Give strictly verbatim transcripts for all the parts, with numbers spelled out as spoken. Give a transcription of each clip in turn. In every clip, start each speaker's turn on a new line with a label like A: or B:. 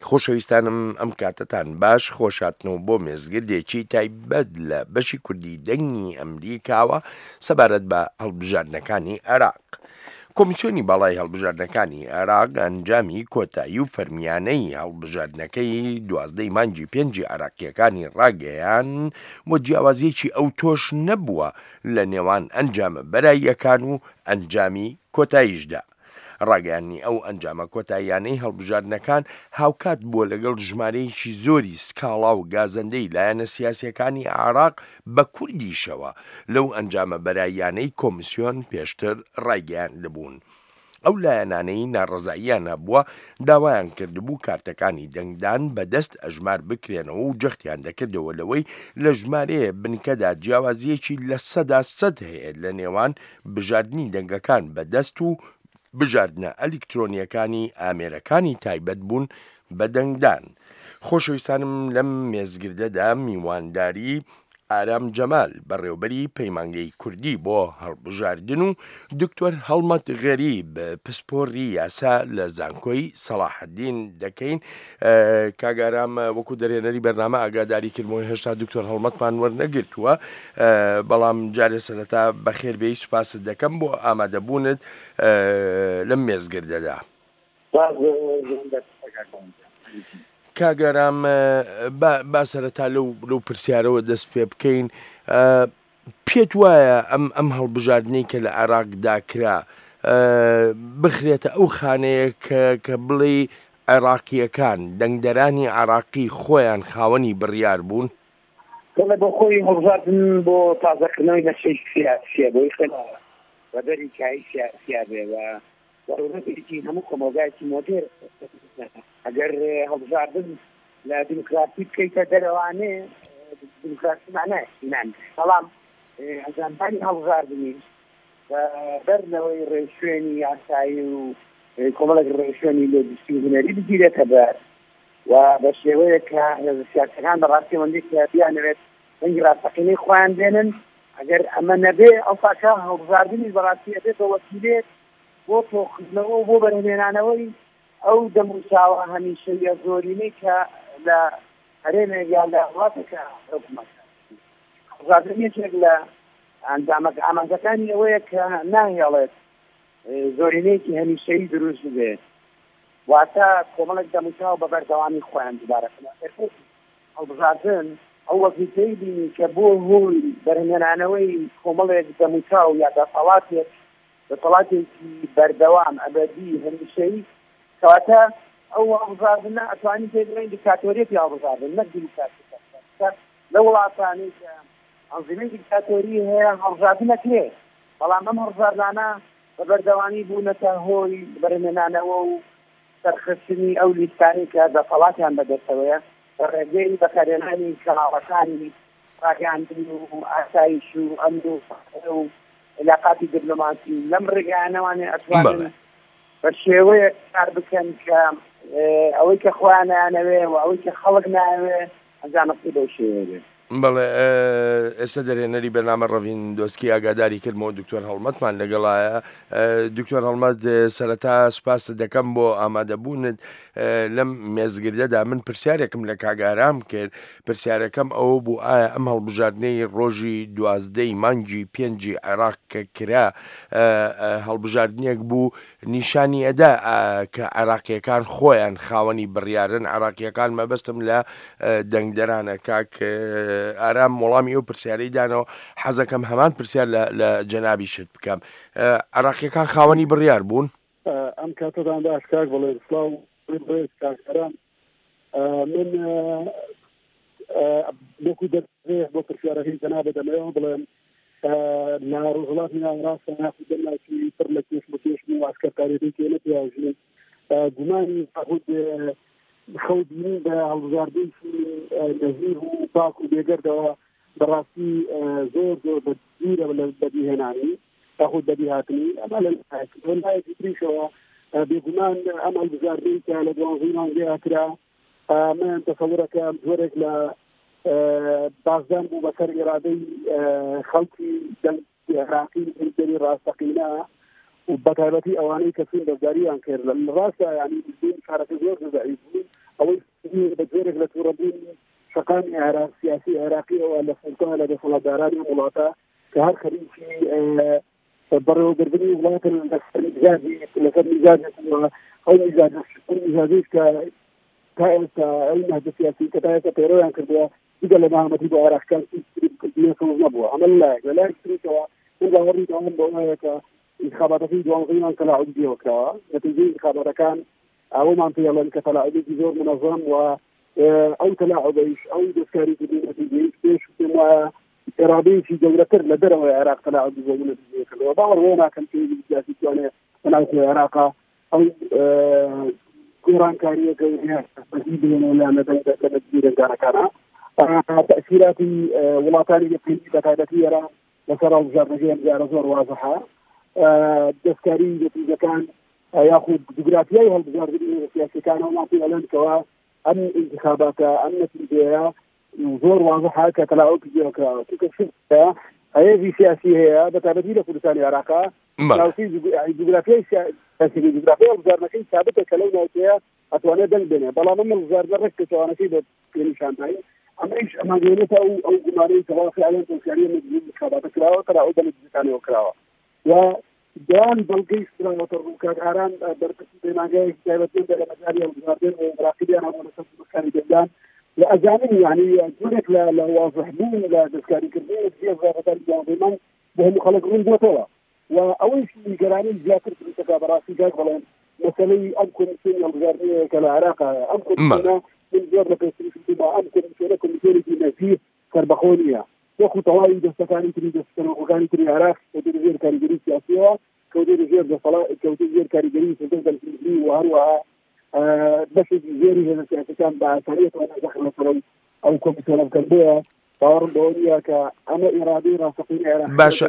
A: خۆشەویستانم ئەم کاتتان باش خۆشاتنەوە بۆ مێزگردێکی تایبەت لە بەشی کوردی دەنگی ئەمریکاوە سەبارەت بە هەڵبژاردنەکانی عێراق. کۆمیسیۆنی باڵای هەڵبژاردنەکانی عێراق ئەنجامی کۆتایی و فەرمیانەی هەڵبژاردنەکەی دوازدەی مانگی پێنجی عێراقیەکانی ڕاگەیان بۆ جیاوازیەکی ئەو تۆش نەبووە لە نێوان ئەنجامە بەراییەکان و ئەنجامی کۆتاییشدا. ڕاگەیاندنی ئەو ئەنجامە کۆتاییانەی هەڵبژاردنەکان هاوکات بووە لەگەڵ ژمارەیەکی زۆری سکاڵا و گازەندەی لایەنە سیاسیەکانی عێراق بە کوردیشەوە لەو ئەنجامە بەراییانەی کۆمیسیۆن پێشتر ڕاگەیاندبوون. ئەو لایەنانەی ناڕەزاییان هەبووە داوایان کردبوو کارتەکانی دەنگدان بەدەست ئەژمار بکرێنەوە و جەختیان دەکردەوە لەوەی لە ژمارەیە بنکەدا جیاوازیەکی لە سەدا سەد هەیە لە نێوان بژاردننی دەنگەکان بەدەست و بژاردنە ئەلیکترۆنیەکانی ئامێرەکانی تایبەت بوون بە دەنگدان. خۆشەویستانم لەم مێزگردەدا میوانداری ئارام جەمال بەڕێوەبەری پەیمانگەی کوردی بۆ هەڵبژاردن و دکتۆر هەڵمەت غەریب پسپۆڕی یاسا لە زانکۆی سەلاحەدین دەکەین. کاگارام وەکو دەرێنەری بەرنامە ئاگاداری کردمەوەی هێشتا دکتۆر هەڵمەتمان وەرنەگرتووە، بەڵام جارێ سەرەتا بەخێربێی سوپاست دەکەم بۆ ئامادەبوونت لەم مێزگردەدا. کاگەرام با سەرەتا لەو پرسیارەوە دەست پێ بکەین، پێت وایە ئەم ئەم هەڵبژاردنەی کە لە عێراقدا کرا بخرێتە ئەو خانەیە کە بڵێ عێراقیەکان دەنگدەرانی عێراقی خۆیان خاوەنی بڕیار بوون؟
B: بۆ خۆی هەڵبژاردن بۆ تازەکردنەوەی نەشەی سیاسیە بۆی خێنەوە بە دەریکایی سیاسیا بێ و ضرورەتێکی هەموو کۆمەلگایەکی مۆدێر ئەگەر هەڵبژاردن لە دیموکراسی بکەیتە دەرەوانێ دیموکراسی مانای نان بەڵام ئەنجامدانی هەڵبژاردننی بەرنەوەی ڕێشوێنی یاسایی و کۆمەڵێک ڕێشوێنی لۆجیستی و هونەری بگیرێتە بەر و بە شێوەیە کە سیاسەکان بەڕاستی ئەوەندەی کە بیانەوێت دەنگی ڕاستەقینەی خۆیان بێنن. ئەگەر ئەمە نەبێ ئەو فاکە هەڵبژاردننی بەڕاستی ئەبێت بە وەسیلەیەک بۆ تۆخستنەوە و بۆ بەرهێنانەوەی ئەو دەموچاوە هەمیشەیە زۆرینەی کە لە هەرێمێک یان لە وڵاتێکە حکومەتە. هەڵبژاردنێکێک لە ئامانجەکانی ئەوەیە کە ناهێڵێت زۆرینەیەکی هەمیشەیی دروست بێت، واتە کۆمەڵێک دەموچاو بە بەردەوامی خۆیان دووبارەکەن. هەڵبژاردن ئەو وەزیفەی بینی کە بۆ هۆی بەرهێنانەوەی کۆمەڵێک دەموچاو یا دەسەڵاتێک دەسەڵاتێکی بەردەوام ئەبەدی هەمیشەیی کەواتە ئەو هەڵبژاردنە ئەتوانی پێ بڵێن دیکتاتۆریەتی هەڵبژاردن نەک دیموکراسی. لە وڵاتانەی کە ئەنظمەی دیکتاتۆری هەیە هەڵبژاردن نەکرێت، بەڵام ئەم هەڵبژاردانە بە بەردەوامی بوونەتە هۆی بەرهێنانەوە و سەرخستنی ئەو لیستانەی کە دەسەڵاتیان بەدەستەوەیە بە ڕێگەی بەکارهێنانی کەناڵەکانی ڕاگەاندن و ئاسایش و ئەمن و علاقاتی دیپلۆماسی لەم ڕێگایانەوانێ ئەتوانن بە شێوەیە کار بکەن کە ئەوەی کە خۆیان نایانەوێ و ئەوەی کە خەڵک نایەوێ ئەنجامەکەی بەو شێوەیە بێت.
A: بەڵێ ئێستا دەرێنەری بەرنامە ڕەڤین دۆسکی ئاگاداری کردمەوە دکتۆر هەڵمەتمان لەگەڵایە. دکتۆر هەڵمەت سەرەتا سوپاست دەکەم بۆ ئامادەبوونت لەم مێزگردەدا. من پرسیارێکم لە کاگارام کرد، پرسیارەکەم ئەوە بوو ئایا ئەم هەڵبژاردنەی ڕۆژی دوازدەی مانگی پێنجی عێراق کە کرا هەڵبژاردنێک بوو نیشانی ئەدا کە عێراقیەکان خۆیان خاوەنی بڕیارن، عێراقیەکان مەبەستم لە دەنگدەرانە. کاک ئارام وەڵامی ئەو پرسیارەی دانەوە، حەزەکەم هەمان پرسیار لە جەنابی شت بکەم. عێراقیەکان خاوەنی بڕیار بوون؟
C: ئەم کاتەدان باش کاک بڵێ سڵاو کاکەران، من وەکو دەرێ بۆ پرسیارەکەی جەنابە دەمەوە بڵێم لە ڕۆژهەڵاتی ناوەڕاستە ناخودەماکی پڕ لە کێشم و کێشم و ئاسکەرکاریەکەی تێ نەپیاژین گومانی خود خەوتبینی بە هەڵبژاردنێکی نەزیر و پاک و بێگەردەوە بەڕاستی زۆر زۆر بەدیرە لە بەدیهێنانی تاخود بەدی هاتنی ئەمە لە لایەکی تریشەوە بێگومان ئەم هەڵبژاردنەی کە لە دوانزەی مانگی هاترا من تەسەورەکەم زۆرێک لە بازدان بوو بەسەر ئێرادەی خەڵکی عێراقی دەری ڕاستەقینە و بەتایبەتی ئەوانەی کە چون دەستداریان کرد لە ڕاستە یعنی کارەکە زۆر ضعیف بوو. ئەوەی توردی بجورك لتوردين شقان عراق سياسي عراقي ولا سلطان لدى سلطان ولاتا كهر خليفي برو دربني ولاتا المزاجي لكن مزاجي أو مزاجي مزاجي ك كعلم السياسي كتاية كتيران كردوا إذا لما هم تبغى عراق كان في كل نبوة عمل لا ولا يشتري سوا إذا ورد عن بوعيك انتخابات في دوام غيران كلا عدي وكلا نتيجة انتخابات كان أو ما في الله كلا عدي جزور منظم و أو تلاعب إيش أو دستوري في نتيجة إيش ثم إرادي في جولة لدرجة العراق تلاعب جزور نتيجة كلا وبعض وين كان في السياسي كان تلاعب العراق أو إيران كارية كونها تزيد ولا مدى تزيد كان كان تأثيرات ولاطانية في بتاعتها لسر الجزائر جزائر زور واضحة دستوري إذا كان يأخذ جغرافيا والجزائر السياسي كان وما في الآن كوا أن انتخابات أن نتيجة زور واضحة كتلاعب جيوكا كيف هي في سياسية بتعبدي كل ثاني عراقة لو في جغرافيا سياسية جغرافيا الجزائر كي ثابتة كلامنا فيها أتوانا دلبنا بلا من الجزائر ركز وأنا كي بنشان هاي أما إيش أما جيلته أو أو جمالي سواء فعلا تنسيانية من انتخابات كلاوة تلاعب بالجزائر وكلاوة ودوان بلقيس كلاوة تروكات عران بركز بما جاي جايبتين بلا مجالية الجزائر وراقبين أنا ونسبت مكاني جدان لأجانب يعني جونك لواضح بون لدسكاري كردين في الزارة الجانبين بهم خلقون بوتوا وأول شيء قراني زياتر في التكابرات في جاك بلان مثلي أمكن سنة الغربية كالعراقة أمكن سنة من زور لكيسري في الدماء أمكن سنة كمثيري في نفسيه كربخونية وخو طوائي دستكاني تري دستكاني وكاني تري عراق كودير زير كاريجري سياسية كودير زير دصلاء كودير زير كاريجري سلطنة الفلسطيني وهروها آه بس زيري هذا كان بعد تاريخ وانا دخل مثلا او كوميسيون الكلبيه طور دوليه كأنا ارادي راسقين عراق
A: باشا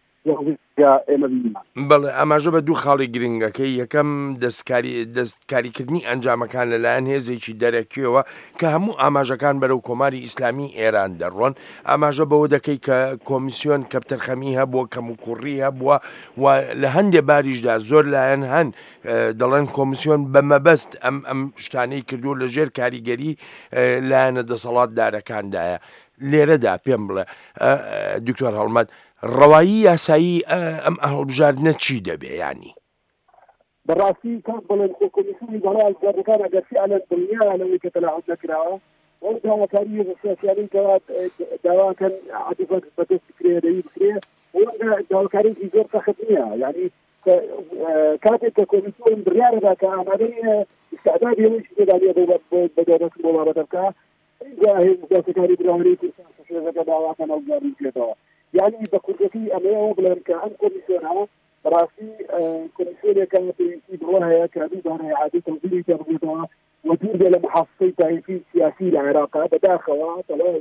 A: بەڵێ ئاماژە بە دوو خاڵی گرنگەکەی یەکەم دەستکاری دەستکاریکردنی ئەنجامەکان لەلایەن هێزێکی دەرەکیەوە کە هەموو ئاماژەکان بەرەو کۆماری ئیسلامی ئێران دەڕۆن ئاماژە بەوە دەکەی کە کۆمیسیۆن کەپتەرخەمی هەبووە کەموکوڕی هەبووە و لە هەندێک باریشدا زۆر لایەن هەن دەڵێن کۆمیسیۆن بە مەبەست ئەم ئەم شتانەی کردو لە ژێر کاریگەری لایەنە دەسەڵاتدارەکاندایە لێرەدا پێم بڵێ دکتۆر هەڵمەت ڕەوایی یاسایی ئەم هەڵبژاردنە چی دەبێ ینی
C: بەڕاستی کات بڵێن کۆمیسیۆنی بەڵای هەڵبژاردنەکان ئەگەر فعلا دڵنیا لەوەی کە تەلاعوب نەکراوە ئەو داواکاری سیاسیانەی کە داواکەن عەتیفەت بەدەست بکرێ دەوی بکرێ ئەوە داواکاریی زۆر سەخت نییە یعنی کاتێک کە کۆمیسیۆن بڕیارەدا کە ئامادەی استعدادی ئەوەی دێدانێ بە دەوڵەت بۆ بکە داواکاری براوەی کوردستان داواکەن هەڵبژاردن بکرێتەوە يعني بكرتي أمامه بلانك عن كوميسيونها راسي كوميسيون كانت في دورها كابي دورها عادي توزيع تربيتها وجود لمحافظي تعريفي سياسي العراق بداخلها طلعوا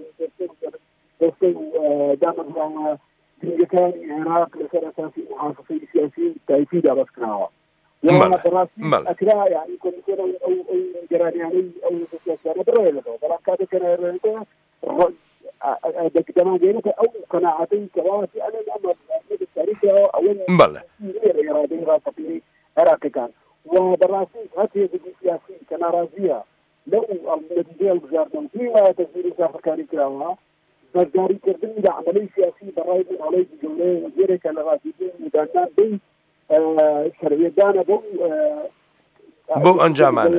C: دستوا دامر كان العراق لسنة أساسي محافظي سياسي تعريفي دابسكناها وراسي أكرا يعني كوميسيون أو أو جراني يعني أو سياسي برا له بلا كذا كان دكتور جينك أو قناعتي كواسي أنا الأمر من التاريخ أو
A: بلى
C: إرادي راسي عراقي كان وبراسي هذه السياسية كان رازية لو النتيجة الجاردن فيما تسير سافر كاري كراها بجاري كردن إذا عملية سياسية براي من عليه جولة وغيره كان راسيين مدانان بين شرعية دانا بو
A: بۆ ئەنجامانە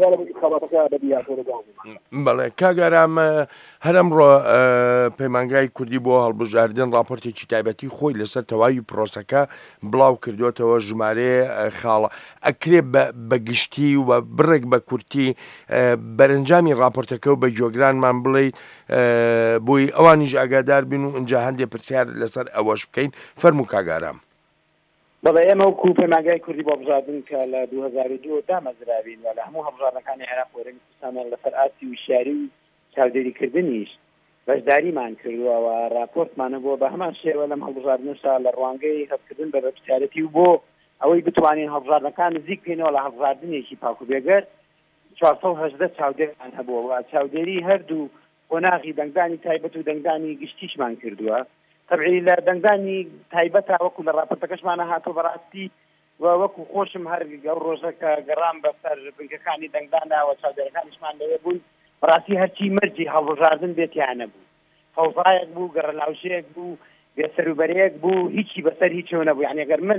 A: بەڵێ کاگەرام هەر ئەمڕۆ پەیمانگای کوردی بۆ هەڵبژاردن راپۆرتێکی تایبەتی خۆی لەسەر تەواوی پرۆسەکە بڵاو کردوێتەوە ژمارە خاڵە ئەکرێ بە گشتی و بڕێک بە کورتی بەرەنجامی راپۆرتەکە و بە جۆگرانمان بڵێ بۆی ئەوانیش ئاگادار بین و ئەنجا هەندێک پرسیار لەسەر ئەوەش بکەین فەرموو کاگەرام
B: بەڵێ ئێمە وەکو پەیمانگای کوردی بۆ هەڵبژاردن کە لە دوو هەزار و دوو دامەزراوین و لە هەموو هەڵبژاردنەکانی عێراق وەرەی کوردستان لەسەر ئاسی وشیاری و چاودێریکردنیش بەشداریمان کردووە و راپۆرتمانە بۆ بە هەمان شێوە لەم هەڵبژاردنەشدا لە ڕوانگەی هەستکردن بە بەرپرسیارەتی و بۆ ئەوەی بتوانین هەڵبژاردنەکان نزیک بکەینەوە لە هەڵبژاردنێکی پاکوبێگەر چوار سەد و هەژدە چاودێریان هەبووە و چاودێری هەردوو قۆناغی دەنگدانی تایبەت و دەنگدانی گشتیشمان کردووە. طبعی لە دەنگدانی تایبەتە وەکو لە راپۆرتەکەشمانە هاتۆ بەڕاستی وەکو خۆشم هەر ئەو ڕۆژە کە گەڕام بەسەر بنکەکانی دەنگدانەوە چاودێرەکانیشمان لەوێ بوون بەڕاستی هەرچی مەرجی هەڵبژاردن بێتیانە بوو فەوزایەک بوو گەڕەلاوژەیەک بوو بێسەروبەرەیەک بوو هیچی بەسەر هیچەوە نەبوو یعنی ئەگەر من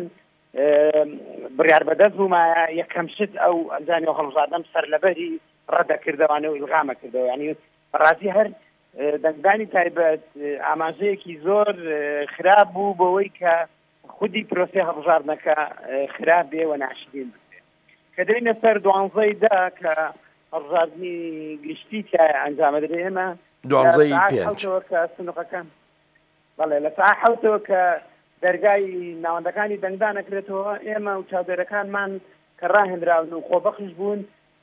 B: بڕیار بەدەست بوومایە یەکەم شت ئەو ئەنجامی هەڵبژاردنم سەر لەبەری ڕەدەکردەوانە و ئیلغامە کردەوە یعنی بەڕاستی هەر دەنگدانی تایبەت ئاماژەیەکی زۆر خراپ بوو بەوەی کە خودی پرۆسێ هەڵبژاردنەکە خراپ بێ و ناشرین بێ کە دەینە سەر دوانزەی دا کە هەڵبژاردننی گشتی تایە ئەنجامەدرێ ئێمە
A: دوانزەی پێنج
B: کە سنوقەکان بەڵێ لە ساعت حەوتەوە کە دەرگای ناوەندەکانی دەنگدان ئەکرێتەوە ئێمە و چاودێرەکانمان کە ڕاهێنراون و خۆبەخش بوون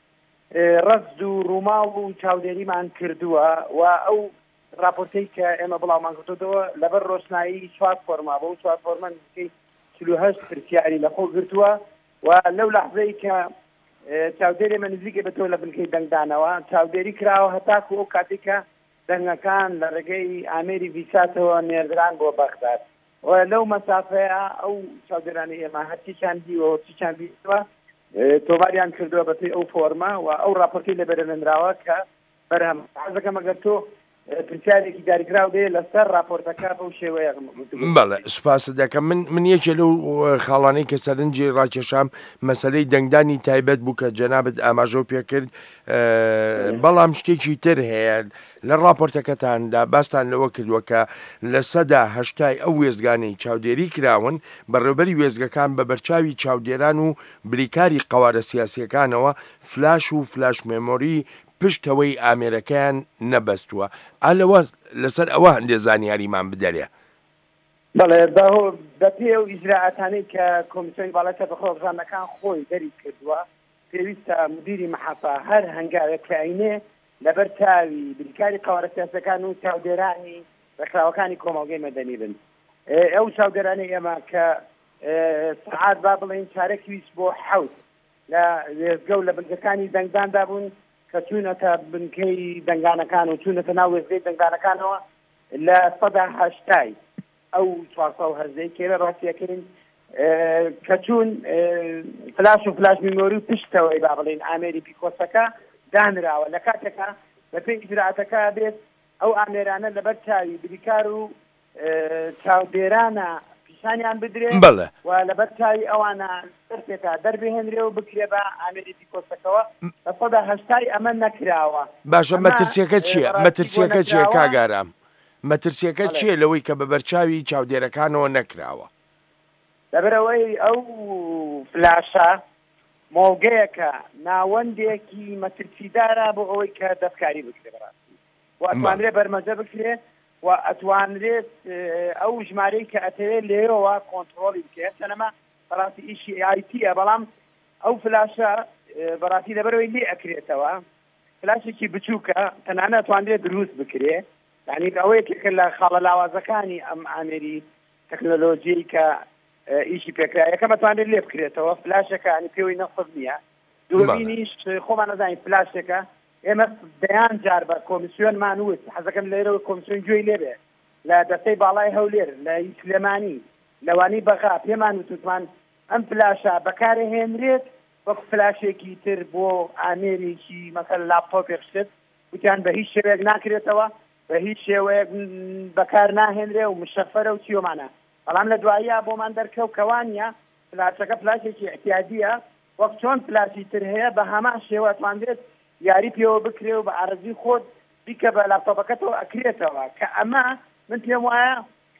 B: ڕەزد و ڕووماڵ و چاودێریمان کردووە و ئەو راپۆرتەی کە ئێمە بڵاومان کردەوە لەبەر ڕۆشنایی چوار فۆرما بە و چوار فۆرمە نزیکەی چل و هەشت پرسیاری لەخۆ گرتووە و لەو لەحظەی کە چاودێری ئێمە نزیکە بێتەوە لە بنکەی دەنگدانەوە چاودێری کراوە هەتاکو ئەو کاتێکە دەنگەکان لە ڕێگەی ئامێری ڤیساتەوە نێردران بۆ بەغداد و لەو مەسافەیە ئەو چاودێرانی ئێمە هەرچیان دیوە هەرچیان بیستوە تۆماریان کردووە بەپێی ئەو فۆرمە و ئەو راپۆرتی لەبەرە نراوە کە بەرهەم حەزەکەم ئەگەر تۆ پرسیارێکی داریکراو دێ لەسەر راپۆرتەکە بەو شێوەیە
A: بەڵێ سوپاس دەکەم من من یەکێ لەو خاڵانەی کە سەرنجی ڕاکێشام مەسەلەی دەنگدانی تایبەت بوو کە جەنابەت ئاماژە پێ کرد بەڵام شتێکی تر هەیە لە راپۆرتەکەتاندا باستان لەوە کردووە کە لە سەدا هەشتای ئەو وێزگانەی چاودێری کراون بەڕێوەبەری وێزگەکان بە بەرچاوی چاودێران و بریکاری قەوارە سیاسیەکانەوە فلاش و فلاش مێمۆری پشتەوەی ئامێرەکەیان نەبەستووە ئالەوە لەسەر ئەوە هەندێک زانیاریمان بدەرێ
B: بەڵێ بەپێ و ئیجراعاتانەی کە کۆمیسیۆنی باڵایەتە بەخۆبژانەکان خۆی دەری کردووە پێویستە مدیری مەحەفە هەر هەنگاوێک کە عینێ لەبەر تاوی بریکاری قەوارە سیاسیەکان و چاودێرانی ڕێکخراوەکانی کۆمەڵگەی مەدەنی بن ئەو چاودێرانی ئێمە کە سەعات با بڵێن چارەکی ویست بۆ حەوت لە وێزگە و لە بنکەکانی دەنگداندا بوون کە چوونەتە بنکەی دەنگانەکان و چوونەتە ناو وێزگەی دەنگانەکانەوە لە سەدا هەشتای ئەو چوارسە و هەرزەی کێرە ڕاستیەکردن کە چوون فلاش و فلاش میمۆری و پشتەوەی با بڵێن ئامێری پیکۆسەکە دانراوە لە کاتێکە بەپێی ئیجراعاتەکە بێت ئەو ئامێرانە لەبەر چاوی بریکار و چاودێرانە پیشانیان بدرێ و لەبەر چاوی ئەوانە سەرپێکە دەربهێنرێ و بکرێ بە ئامێری پیکۆسەکەەوە بە سەدا هەشتای ئەمە نەکراوە
A: باشە مەترسیەکە چییە مەترسیەکە چییە کاگارام مەترسیەکە چییە لەوەی کە بە بەرچاوی چاودێرەکانەوە نەکراوە
B: لەبەرەوەی ئەو فلاشە مۆڵگەیەکە ناوەندێکی مەترسیدارە بۆ ئەوەی کە دەستکاری بکرێ بەڕاستی و ئەتوانرێت بەرمەجە بکرێت و ئەتوانرێت ئەو ژمارەی کە ئەتەوێت لێرەوە کۆنتڕۆلی بکرێت چەنەما بەڕاستی ئیشی ئایتیە بەڵام ئەو فلاشە بەڕاستی لەبەرەوەی لێ ئەکرێتەوە فلاشێکی بچووکە تەنانە ئەتوانرێت دروست بکرێ یعنی ئەوەیەکێکە لە خاڵە لاوازەکانی ئەم ئامێری تەکنۆلۆژیی کە ئیشی پێکرا یەکەم ئەتوانرێت لێ بکرێتەوە فلاشەکە ینی پێوەی نەخۆز نییە دووەمینیش خۆمان نەزانین فلاشێکە ئێمە دەیان جار بە کۆمیسیۆنمان وت حەزەکەم لێرەوە کۆمیسیۆن گوێی لێبێ لە دەستەی باڵای هەولێر لە سلێمانی لەوانی بەغا پێمان وتوتمان ئەم فلاشە بەکارهێنرێت وەک فلاشێکی تر بۆ ئامێرێکی مەسەل لاپتۆپێک شت وتیان بە هیچ شێوەیەک ناکرێتەوە بە هیچ شێوەیەک بەکار ناهێنرێ و مشەفەرە و چیۆمانە بەڵام لە دواییە بۆمان دەرکەوت کەوانە فلاشەکە فلاشێکی احتیاجیە وەک چۆن فلاشی تر هەیە بە هەمان شێوە ئەتوانرێت یاری پێوە بکرێ و بە عەرزی خۆت بیکە بە لاپتۆپەکەتەوە ئەکرێتەوە کە ئەمە من پێم وایە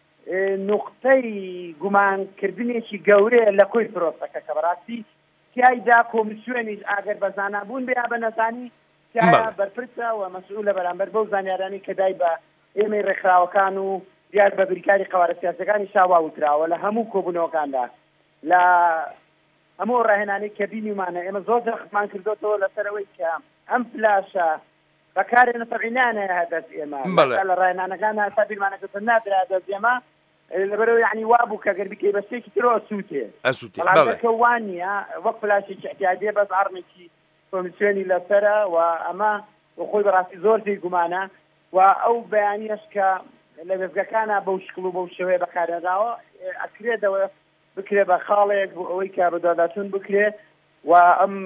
B: نوقتەی گومانکردنێکی گەورەیە لە کۆی پرۆسەکە کە بەڕاستی تیایدا کۆمیسیۆنیش ئاگەر بە زانابوون بیا بە نەزانی تیایە بەرپرسە و مەسئول لە بەرامبەر بەو زانیارانی کە دای بە ئێمەی ڕێکخراوەکان و دیار بە بریکاری قەوارە سیاسیەکانی شاواوتراوە لە هەموو کۆبوونەوەکاندا لە هەموو ڕاهێنانی کە بینیمانە ئێمە زۆر جەخمان کردوتەوە لەسەرەوەی کە ئەم فلاشە بەکارێنە تەبعینانە هەدەست ئێمە لە ڕاهێنانەکان هەستا بیرمانەکەتن نادرا هەدەست ئێمە لەبەرەوەی یعنی وابوو کە گەر بکەی بەشتێکی ترەوە سووتێ بەڵامکە وانە وەک فلاشێکی احتیاجیە بەس عەرمێکی کۆمیسیۆنی لەسەرە و ئەمە خۆی بەڕاستی زۆر جێی گومانە و ئەو بەیانیەش کە لە وێزگەکانە بەو شکڵ و بەو شێوەیە بەکارێنراوە ئەکرێتەوە بکرێ بە خاڵێک بۆ ئەوەی کارۆداداتون بکرێ و ئەم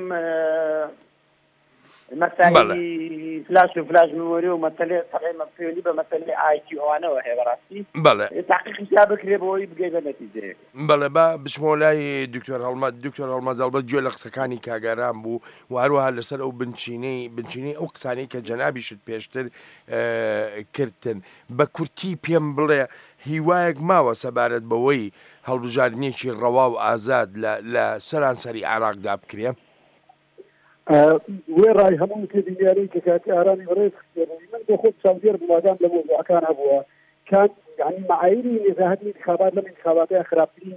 B: مەسایلی فلاش و فلاش میمۆری و مەسەلەی تەقی مەپێوەندی بە مەسەلەی ئایتی ئەوانەوە هەیە بەڕاستی
A: بەڵێ
B: تاقیقیشا بکرێ بۆ ئەوەی بگەی بە نەتیجەیەک.
A: بەڵێ با بچمەوە لای دکتۆر هەڵمەت. دکتۆر هەڵمەت دەڵبەت گوێ لە قسەکانی کاگەران بوو و هەروەها لەسەر ئەو بنچینەی بنچینەی ئەو قسانەی کە جەنابیشت پێشتر کردن بە کورتی پێم بڵێ هیوایەک ماوە سەبارەت بەوەی هەڵبژاردنێکی ڕەوا و ئازاد لە سەرانسەری عێراقدا بکرێ؟
C: وێ ڕای هەموو تێبینیارەی کە کاتی ئارانی بەڕێز من بۆ خۆم چاودێر بوادام لە مۆزوعەکان هەبووە کات یعنی معایری نێزاهەت انتخابات لەم انتخاباتەیە خراپترین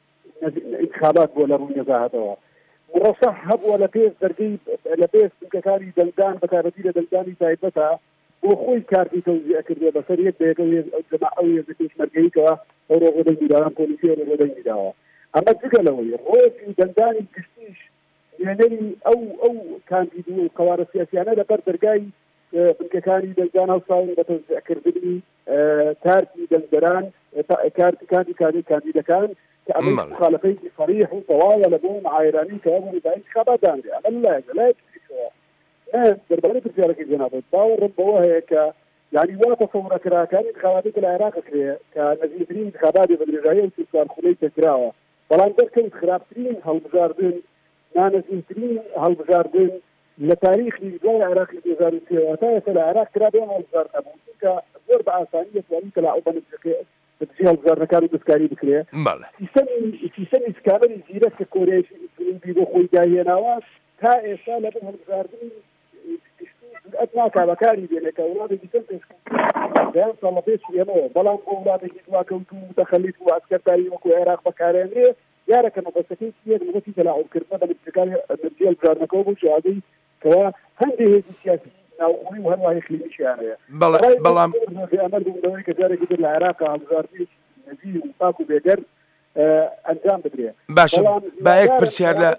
C: انتخابات بووە لە ڕووی نێزاهەتەوە. مرەشەح هەبووە لە پێش دەرگەی لە پێش بنکەکانی دەنگدان بەتابەتی لە دەنگدانی تایبەتە بۆ خۆی کارتی تەوزیع کردووە بەسەر یەک بە یەکەوە جەماعە ئەو هێزە پێشمەرگەییکەوە ئەو ڕۆژە دەنگداران پۆلیسی ڕۆژە دەنگیداوە. ئەمە جگە لەوەی ڕۆژی دەنگدانی گشتیش وێنەری ئەو ئەو کاندید و قەوارە سیاسیانە لەبەر دەرگای بنکەکانی دەنگدان هەڵساون بە تەوزیعکردنی کارتی دەنگدەران کارتی کاندی کاری کاندیدەکان کە ئەمە مخالفەیەکی صریح و تەواوە لە بۆ معایرانی کە هەبوو بە انتخابات دانرێ. ئەمە لایەکە لایەکەوە دەربارەی پرسیارەکەی جەنابەت باوەڕم بەوە هەیە کە یعنی وا تەسەوڕەکراکانی انتخاباتی لە عێراق کرێ کە نزیکترین انتخاباتی بە درێژایی و سوکارخونەی تەکراوە بەڵام دەرکەوت خراپترین هەڵبژاردن نانەزیکترین هەڵبژاردن لە تاریخی دوای عێراقی دوو هەزار و سێ تا ئێستا لە عێراق کرا بێ هەڵبژار نەبوو چونکە زۆر بە ئاسانی دەتوانین کە لاعوبە بەدژی هەڵبژاردنەکان و دەستکاری بکرێ. سیستەمی سکانەری زیرەک کە کۆریایشی ئیسرائیلی بۆ خۆی داهێناوە تا ئێستا لەبەر هەڵبژاردنی جورئەت ناکا بەکاری بێنێکە وڵاتێکی چەند پێشیان ساڵە پێش ئێمەوە بەڵام بۆ وڵاتێکی دواکەوت و متەخەلیف و ئەسکەرتاری وەکو عێراق بەکارێنرێ یارەکە مەبەستەکەی چیە مەبەستی تەلاعوبکردنە بە نزیکەکانی نەرجی هەڵبژاردنەکەەوە بۆ شێوازەی کەوا هەندێک هێزی سیاسی ناوخۆی و هەروەها اقلیمیشیان هەیە.
A: بەڵام
C: ئەمە بوونەوەی کە جارێکی تر لە عێراقا هەڵبژاردنی نزیک و پاک و بێگەر ئەنجام بدرێ.
A: باشە با یەک پرسیار لە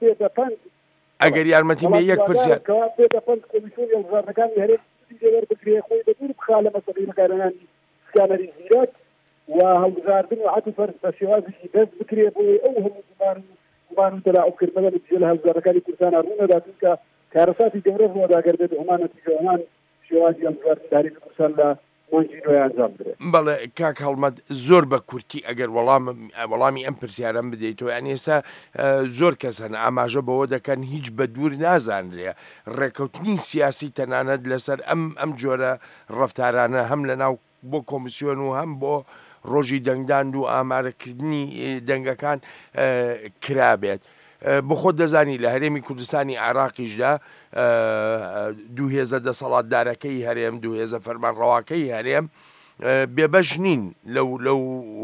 A: ئەگەر یارمەتی مێ یەک پرسیار
C: پێدە پەند کۆمیسیۆنی هەڵبژاردنەکانی هەرێم دیجێوەر بکرێ خۆی بەدور بخا لە مەسەلەی بەکارهێنانی سکانەری زیرەک و هەڵبژاردن و عەتو فەرز بە شێوازێکی دەست بکرێ بۆی ئەو هەموو گومان و گومان و تەلاعوبکردنەوە نەتیجە لە هەڵبژاردنەکانی کوردستانە ڕوونەدا چونکە کارەساتی گەورە ڕوەداگەر بێت هەمان نەتیجە هەمان شێوازی هەڵبژاردنی تاریخی کوردستان لە مۆنجینۆی ئەنجام بدرێت.
A: بەڵێ کاک هەڵمەت زۆر بە کورتی ئەگەر وەڵامی ئەم پرسیارەم بدەیتەوە یان ئێستا زۆر کەس هەن ئاماژە بەوە دەکەن هیچ بە دوور نازانرێ ڕێکەوتنی سیاسی تەنانەت لەسەر ئەم ئەم جۆرە ڕەفتارانە هەم لە ناو بۆ کۆمیسیۆن و هەم بۆ ڕۆژی دەنگدان و ئامارەکردنی دەنگەکان کرابێت. بخۆ دەزانی لە هەرێمی کوردستانی عێراقیشدا دوو هێزە دەسەڵاتدارەکەی هەرێم دوو هێزە فەرمانڕەواکەی هەرێم بێبەش نین لەو لەو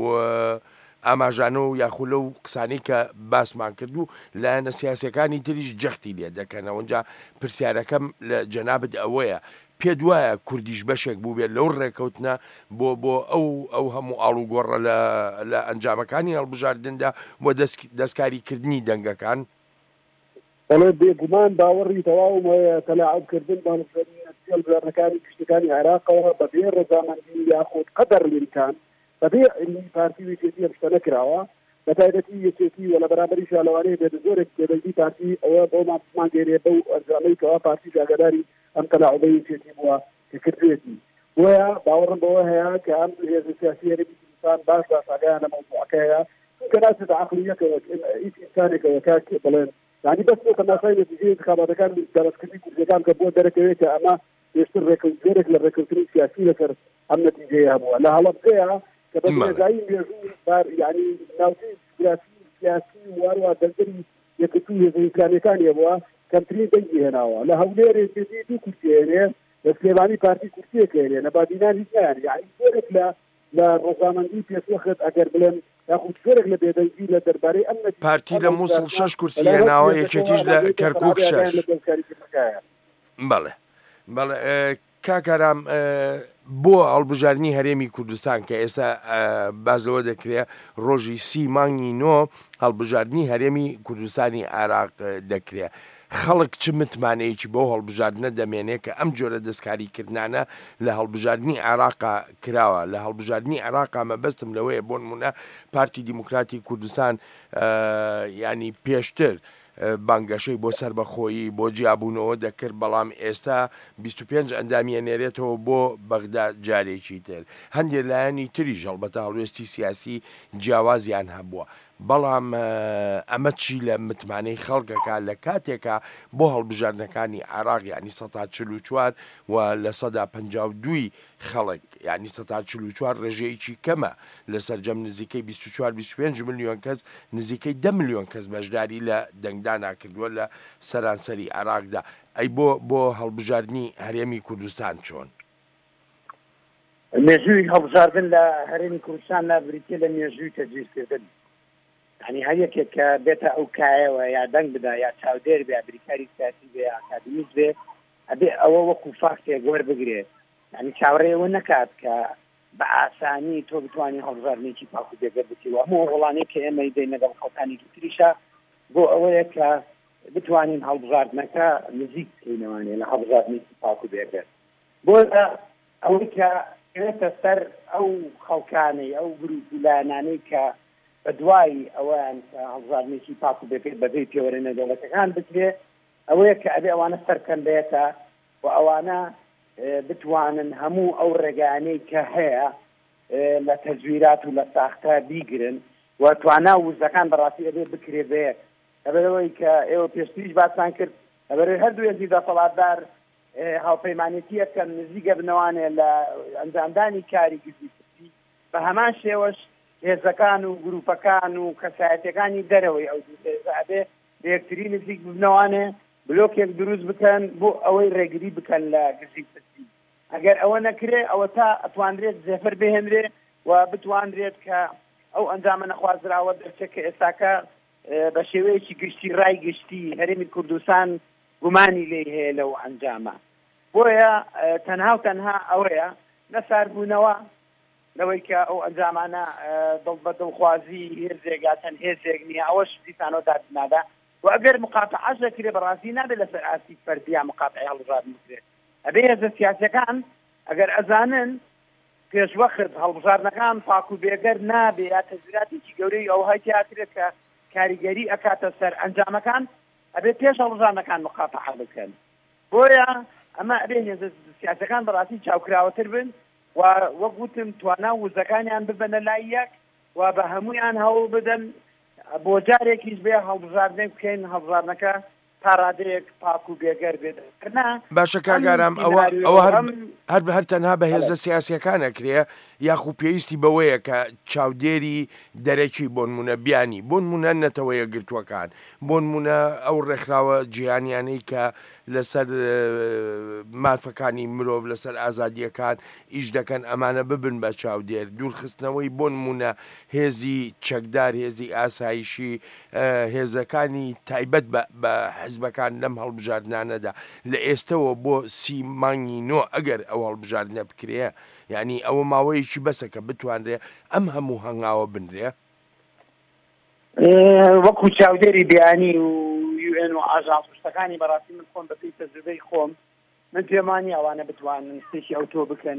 A: ئاماژانە و یاخود لەو قسانەی کە باسمان کردو لایەنە سیاسەکانی تریش جەختی لێ دەکەنەوە. ئەوەنجا پرسیارەکەم لە جەنابەت ئەوەیە پێت وایە کوردیش بەشێک بوو بێت لەو ڕێکەوتنە بۆ بۆ ئەو ئەو هەموو ئاڵوگۆڕە لە ئەنجامەکانی هەڵبژاردندا بۆ دەستکاریکردنی دەنگەکان؟
C: بەڵێ بێگومان باوەڕی تەواوم هەیە تەلاعوبکردن بە هەڵبژاردنەکانی گشتەکانی عێراقەوە بەبێ ڕەزامەندی یاخود قەدەر لێکان بەبێ علمی پارتی وێچێتی هەم شتە نەکراوە بە تایبەتی یەکێتی و لە بەرامبەری شالەوانەیە بێت زۆرێک تێبەندی پارتی ئەوە بۆ مامانگەێنێ بەو ئەنجامەی کەوا پارتی ئاگاداری ئەم تەلاعوبەی یەکێتی بووە کە کردوێتی بۆیە باوەڕم بەوە هەیە کە ئەم هێزە سیاسی هەرێمی کوردستان باش باش ئاگایان لە مەوضوعەکە هەیە چونکە ناچێتە عەقلیەتەوە هیچ ئینسانێکەوە کاک بڵێن یعنی بەس بۆ کە ناسای نەتیجەی انتخاباتەکان دەرەستکردنی کوردیەکان کە بۆ دەرەکەوێت کە ئەمە پێشتر ڕێکەوتێرێک لە ڕێکەوتنی سیاسی لەسەر ئەم نەتیجەیە هەبووە لە هەڵەبجەیە کە بە درێژایی مێژوو یعنی ناوچەی جوگرافی سیاسی واروا دەنگەری یەکەتی هێزە ئیسلامیەکانی بووە کەمترین دەنگی هێناوە لە هەولێرێ پێتی دوو کورسی هێنێ لە سلێمانی پارتی کورسیەک هێنێ نەبادینان هیچ نیان یعنی زۆرێک لە لە ڕۆژنامەندی پێشوەخت ئەگەر بڵێن یاخود زۆرێک لە بێدەنگی لە دەربارەی ئەم
A: پارتی لە مووسڵ شەش کورسی هێناوە یەکێکیش لە کەرکووک شەش. بەڵێ بەڵێ کاکارام بۆ هەڵبژاردننی هەرێمی کوردستان کە ئێستا بازلەوە دەکرێت ڕۆژی سی مانگی نۆ هەڵبژاردننی هەرێمی کوردستانی عێراق دەکرێت خەڵک چ متمانەیەکی بۆ هەڵبژاردنە دەمێنێ کە ئەم جۆرە دەستکاریکردانە لە هەڵبژاردننی عێراقا کراوە. لە هەڵبژاردننی عێراقا مەبەستم لەوەیە بۆ نمونە پارتی دیموکراتی کوردستان ینی پێشتر بانگەشەی بۆ سربەخۆیی بۆ جیابوونەوە دەکرد، بەڵام ئێستا بیست و پێنج ئەندامیێنێرێتەوە بۆ بەغدا جارێکی تر. هەندێک لایەنی تریژ هەڵبەتە هەڵوێستی سیاسی جیاوازیان هەبووە، بەڵام ئەمە چی لە متمانەی خەڵکەکە لە کاتێکە بۆ هەڵبژاردنەکانی عێراق ینی سەد چل و چوار و لە سەدا پەنجا و دوی خەڵک ینی سەد چل و چوار ڕێژەیەکی کەمە لە سەرجەم نزیکەی بیست و چوار بیست و پێنج ملیۆن کەس نزیکەی دە ملیۆن کەس بەشداری لە دەنگدانا کردووە لە سەرانسەری عێراقدا. ئەی بۆ بۆ هەڵبژاردننی هەرێمی کوردستان چۆن؟
B: مێژووی هەڵبژاردن لە هەرێمی کوردستان لا بریتێ لە مێژووی تەجویزکردن، ینی هەر یەکێک کە بێتە ئەو کایەوە یا دەنگ بدا یا چاودێر بێ بریکاری سیاسی بێ ئاکادمیست بێ ئەبێ ئەوە وەکو فاکتێک وەربگرێت، ینی چاوەڕێەوە نەکات کە بە ئاسانی تۆ بتوانانی هەڵبژاردنێکی پاک و بێگەر بکەیت. هەموو وڵانەی کە ئێمە دەین لەگەڵ خەڵکانێکی تریشە بۆ ئەوەیە کە بتوانین هەڵبژاردنەکە نزیک بکەینەوەیە لە هەڵبژاردنێکی پاک و بێگەر. بۆ ئەوەی کە ئێتە سەر ئەو خەڵکانەی ئەو گروپ لایەنانەی کە بە دوای ئەویان هەڵبژاردنێکی پاک و بێگەر بەبێ پێوەرە نێودەوڵەتەکان بکرێت، ئەوەیە کە ئەبێ ئەوانە سەرکەم بێتە و ئەوانە بتوانن هەموو ئەو ڕێگانەی کە هەیە لە تەزویرات و لە ساختە بیگرن و توانە وزەکان بەڕاستی ئەبێ بکرێ بەیەک. ئەبەرەوەی کە ئێوە پێشتریش باسان کرد ئەبەرەوەی هەردوو ێزی دەسەڵاتدار هاوپەیمانێتیەکەن نزیکە بنەوانێ لە ئەنجامدانی کاری گزیرگی بە هەمان شێوەش هێزەکان و گروپەکان و کەسایەتەکانی دەرەوەی ئەو ئەبێ یەکتری نزیک بنەوانێ بلۆکێک دروست بکەن بۆ ئەوەی ڕێگری بکەن لە گزیرگی. ئەگەر ئەوە نەکرێ ئەوە تا ئەتوانرێت زێفەر بهێنرێ و بتوانرێت کە ئەو ئەنجامە نەخوازراوە دەرچێت کە ئێستاکە بە شێوەیەکی گشتی ڕای گشتی هەرێمی کوردستان گومانی لێ هەیە لەو ئەنجامە. بۆیە تەنها و تەنها ئەوەیە نەساربوونەوە لەوەی کە ئەو ئەنجامانە دڵ بە دڵخوازی هێزێگاتەن هێزێک نییە، ئەوەش دیسانەوە دادنادا و ئەگەر مقاطعەش دەکرێ بەڕاستی نابێت لەسەر ئاسی فەردیە مقاطعی هەڵبژاردن بکرێت. ئەبێ هێزە سیاسیەکان ئەگەر ئەزانن پێشوەخت هەڵبژاردنەکان پاک و بێگەر نابێ یا تەزویراتێکی گەورەی ئەو هەیتیاترێت کە کاریگەری ئەکاتە سەر ئەنجامەکان ئەبێ پێش هەڵبژاردنەکان مقاطعە بکەن. بۆیە ئەمە ئەبێ هێزە سیاسیەکان بەڕاستی چاوکراوەتر بن و وەک گوتم توانە وزەکانیان ببەنە لای یەک و بە هەمویان هەوڵ بدەن بۆ جارێکیش بێ هەڵبژاردنێک بکەین هەڵبژاردنەکە تا ڕادەیەک پاک و بێگەر بێت.
A: باشە کاگارام ئەوە ئەوە هەر هەر تەنها بە هێزە سیاسیەکانەکرێ یاخوو پێویستی بەوەیە کە چاودێری دەرەکی بۆ نمونە بیانی بۆ نمونە نەتەوەیە گرتووەکان بۆ نمونە ئەو ڕێکخراوە جیهانیانەی کە لەسەر مافەکانی مرۆڤ لەسەر ئازادیەکان ئیش دەکەن ئەمانە ببن بە چاودێر. دوورخستنەوەی بۆ نمونە هێزی چەکدار هێزی ئاسایشی هێزەکانی تایبەت بە حزبەکان لەم هەڵبژاردنانەدا لە ئێستەوە بۆ سی مانگی نۆ ئەگەر ئەو هەڵبژاردنە بکرێ یعنی ئەوە ماوەیەکی بەسە کە بتوانرێ ئەم هەموو هەنگاوە بنرێ
B: وەکو چاودێری بیانی و یو ئێن و ئاژانس شتەکانی بەڕاستی من خۆم بەپێی تەجروبەی خۆم من پێمانی ئەوانە بتوانن شتێکی ئەوتۆ بکەن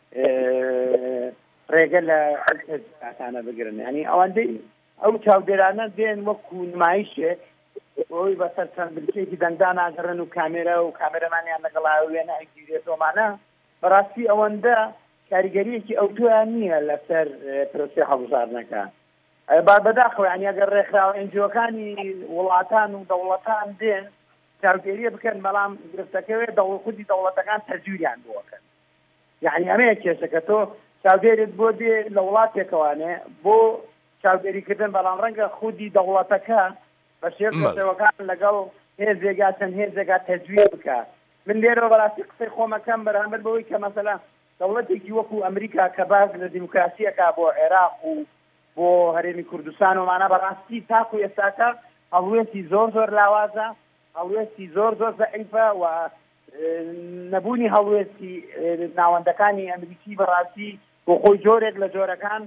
B: ڕێگە لە ئەتانە بگرن. ینی ئەوەندەی ئەو چاودێرانە دێن وەکو نمایشێک ئەوی بەسەر چەند بلکێکی دەنگدان ئاگەڕن و کامێرە و کامێرەمانیان لەگەڵا وێنە ئەگیرێتەوەمانە بەڕاستی ئەوەندە کاریگەریەکی ئەوتۆیان نییە لەسەر پرۆسێ هەڵبژاردنەکە. بەداخەوە ینی ئەگەر ڕێکخراوە ئەنجۆکانی وڵاتان و دەوڵەتان دێن چاودێریە بکەن بەڵام گرفتەکەوێت خودی دەوڵەتەکان تەجویریان بۆکەن. یعنی ئەمەیە کێشەکە تۆ چاودێرت بۆ دێ لە وڵاتێکەوانێ بۆ چاودێریکردن بەڵام ڕەنگە خودی دەوڵەتەکە بە شێوەکان لەگەڵ هێزێگا چەند هێزێگا تەجویر بکە. من لێرەوە بەڕاستی قسەی خۆمەکەم بەرامبەر بەوەی کە مەسەلا دەوڵەتێکی وەکو ئەمریکا کە باز لە دیموکراسیەکە بۆ عێراق و بۆ هەرێمی کوردستان ومانە بەڕاستی تاکو ئێستاکە هەڵوێستی زۆر زۆر لاوازە هەڵوێستی زۆر زۆر زەعیفە و نەبوونی هەڵوێستی ناوەندەکانی ئەمریکی بەڕاستی بۆ خۆی جۆرێک لە جۆرەکان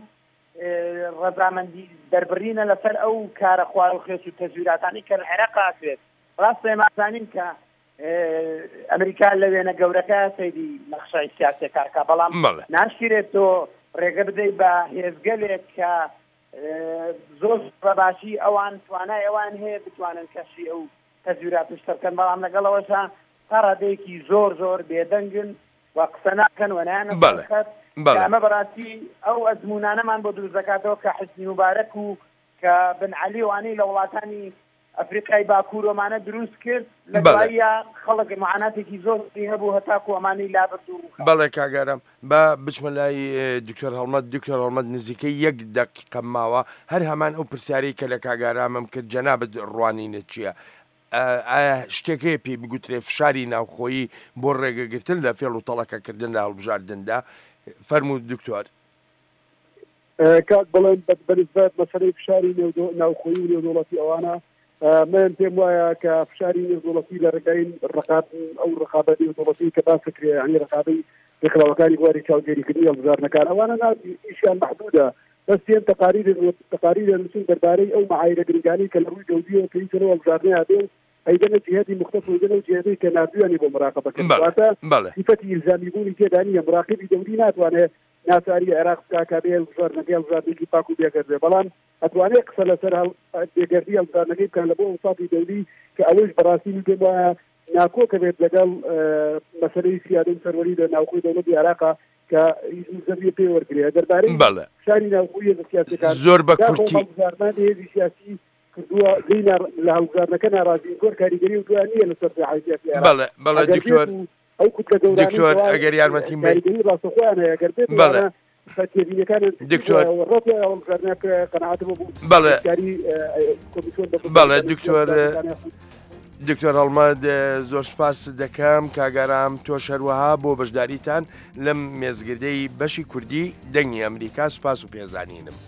B: ڕەزامەندی دەربڕینە لەسەر ئەو کارە خوار و خێش و تەجویراتانی کە لە عێراق ئاکرێت ڕاستە مازانین کە ئەمریکا لە وێنە گەورەکە سەیری نەخشای سیاسەکە بەڵام ناشکرێت تۆ ڕێگە بدەیت بە هێزگەلێک کە زۆر بەباشی ئەوان توانای ئەوان هەیە بتوانن کەشی ئەو تەزویرات شتەکەن بەڵام لەگەڵەوەشە تا ڕادەیەکی زۆر زۆر بێدەنگن و قسە ناکەن و نایانەکەت ئەمە بەڕاستی ئەو ئەزمونانەمان بۆ دروست دەکاتەوە کە حسنی مبارەک و کە بن عەلی وانەی لە وڵاتانی ئەفریقای باکوورۆمانە دروست کرد لە دواییە خەڵک معاناتێکی زۆری هەبوو هەتاکو ئەمانەی لابرد و
A: بەڵێ کاگەرم بە بچمە لای دکتۆر هەڵمەت دکتۆر هەڵمەت نزیکەی یەک دەقیقە ماوە هەر هەمان ئەو پرسیارەی کە لە کاگارامم کرد جەنابەت ڕوانینە چییە؟ ئایا شتێکەیە پێی بگوترێ فشاری ناوخۆیی بۆ ڕێگەگرتن لە فێڵ و تەڵەکەکردن لە هەڵبژاردندا؟ فەرموو دکتۆر.
C: کات بڵێن بەنسبەت مەسەلەی فشاری ناوخۆیی و نێودوڵەتی ئەوانە من پێم وایە کە فشاری نێودوڵەتی لە ڕێگەی ئەو ڕقابەت نێودوڵەتی کە باس کرێ یعنی ڕقابەی ڕێکخراوەکانی بواری چاودێریکردنی هەڵبژاردنەکان ئەوانە ئیشیان محدودە بەس پێم تەقاریر تەقاریر نووسین دەربارەی ئەو معایرە گرنگانی کە لە ڕووی دەودیەوە پێویستە هەڵبژاردنەی هەبێ ئەیدەنە جهەتی مختلف و ئەیدەنە جهەتەی کە نردویانی بۆ مراقبەکەن واتە صفەتی ئیلزامی بوونی تێدا نییە مراقبی دەوری ناتوانێت ناساری عێراق بکا بێ هەڵبژاردنەکەی هەڵبژاردنێکی پاک و بێگەردێ بەڵام ئەتوانێت قسە لەسەر بێگەردی هەڵبژاردنەکەی بکەن لە بۆ ئەوساتی دەوری کە ئەوەش بەڕاستی پێم وایە ناکۆکە بێت لەگەڵ مەسەلەی سیادەی سەروەری لە ناوخۆی دەوڵەتی عێراقا کە زەویە پێ وەرگرێ دەربارەی شاری ناوخۆیی لە سیاسەکان
A: زۆر بە کورتی
C: هێزی سیاسی کردووە لە هەڵبژاردنەکە ناڕازی گۆر کاریگەری و دوای نییە لەسەر ساحەتی
A: بەڵێ بەڵێ دکتۆر
C: ئەو کوتکە
A: دکتۆر ئەگەر یارمەتیم بێ
C: ڕاستەخۆیانە ئەگەر بێت
A: بەڵێ دکتۆر بەڵێ بەڵێ دکتۆر دکتۆر هەڵمەت زۆر سپاس دەکەم کاگەرام تۆ شەروەها بۆ بەشداریتان لەم مێزگردەی بەشی کوردی دەنگی ئەمریکا سپاس و پێزانینم.